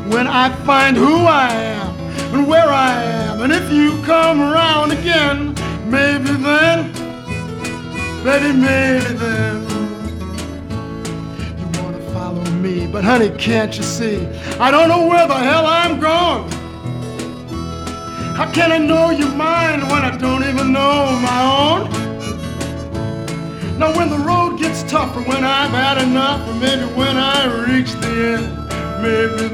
when I find who I am and where I am. And if you come around again, maybe then, baby, maybe then you wanna follow me. But honey, can't you see, I don't know where the hell I'm going. How can I know your mind when I don't even know my own? Now when the road gets tougher, when I've had enough, or maybe when I reach the end, maybe